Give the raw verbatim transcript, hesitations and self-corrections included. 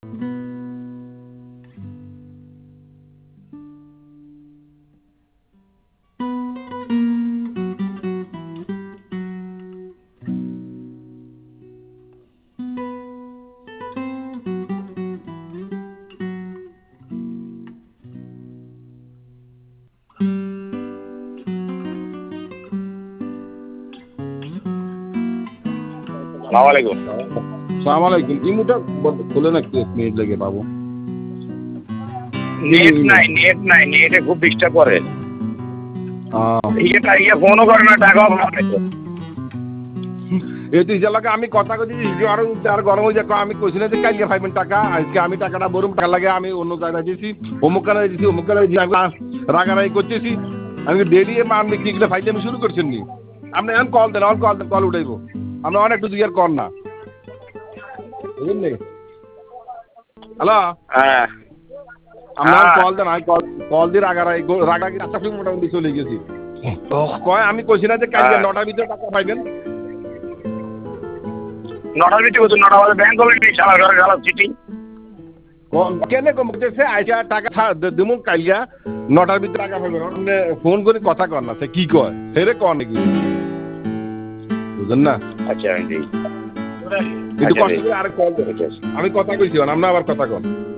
সালামালাইকুম। সালামালাইকুম। ইমুটা খুলে না একটু এক মিনিট লেগে পাবো। নেট নাই, নেট নাই, নেটে খুব ডিস্টার্ব করে। ইয়েটা ইয়ে ফোনও করে না, টাকাও পাবে। এই তুই যে লাগে আমি কথা কইছি আর আর গরম হয়ে যাক আমি কইছি না যে কাইলে পাইবেন টাকা, আজকে আমি টাকাটা বরুম টাকা লাগে আমি অন্য জায়গায় দিয়েছি, অমুক কানে দিয়েছি, অমুক কানে দিয়েছি, রাগারাগি করতেছি। আমি ডেলি আমি কি গেলে ফাইতে আমি শুরু করছেন নি। আপনি এখন কল দেন, অল কল কল উঠাইবো। আপনি অনেক একটু দুই আর কর না, বুঝলেন নি? হ্যালো, হ্যাঁ, আমরা কল দেন, আমি কল কল দিয়ে রাগারাগি রাগারাগি আচ্ছা মোটামুটি চলে গেছি। কয় আমি কইছি না যে কালকে নটার ভিতরে টাকা পাইবেন। নটার ভিতরে বলছো, নটা বাজে ব্যাংক অলরেডি সারা ঘরে গেলাম চিঠি। কেন কমতেছে আইসা টাকা দেবো কালিয়া নটার ভিতরে টাকা পাইবেন। ফোন করে কথা কর না, সে কি কয় সেরে কর নাকি, বুঝলেন না? আচ্ছা একটু কষ্ট করে আরেক কল দেন, আমি কথা কইছি আমরা আবার কথা কন।